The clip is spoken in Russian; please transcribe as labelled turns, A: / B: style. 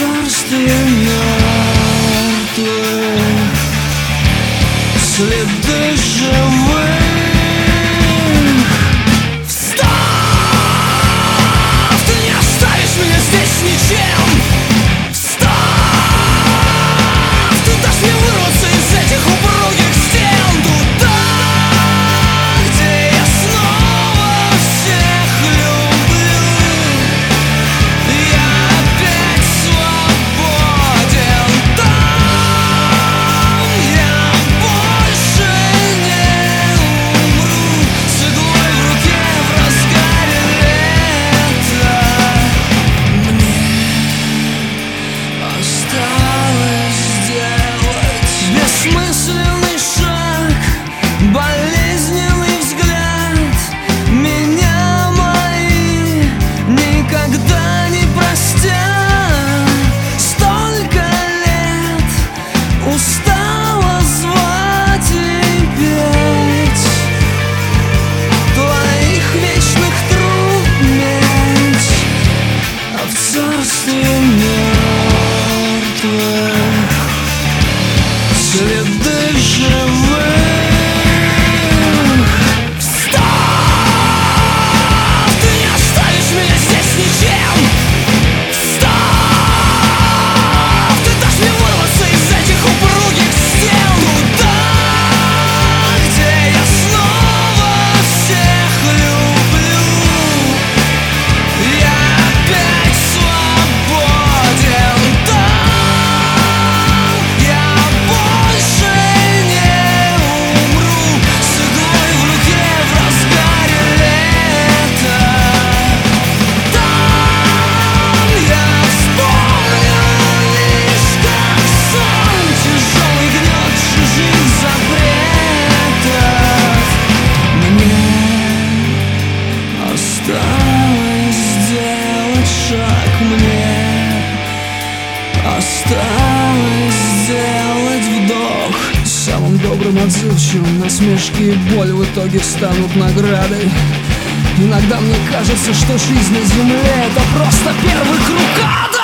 A: царстве мертвых следы живых. Встав, ты не оставишь меня здесь ничем. Встав, ты дашь мне вырваться из этих упругих стен туда, где я снова всех люблю. Я опять свободен там, я больше не умру с иглой в руке в разгаре лета. Мне осталось сделать бессмысленный шаг, болезненный взгляд. Меня мои никогда не простят. Столько лет устала звать и петь, твоих вечных труб медь. А в царстве мертвых следы живых. Встав, ты не оставишь меня здесь ничем. Встав, ты дашь мне вырваться из этих упругих стен туда, где я снова всех люблю. Я опять свободен там, я больше не умру с иглой в руке в разгаре лета. Там я вспомню лишь, как сон тяжелый гнет чужих запретов. Мне осталось сделать шаг, мне осталось сделать вдох. Самым добрым, отзывчивым насмешки и боль в итоге станут наградой. Иногда мне кажется, что жизнь на земле — это просто первый круг ада.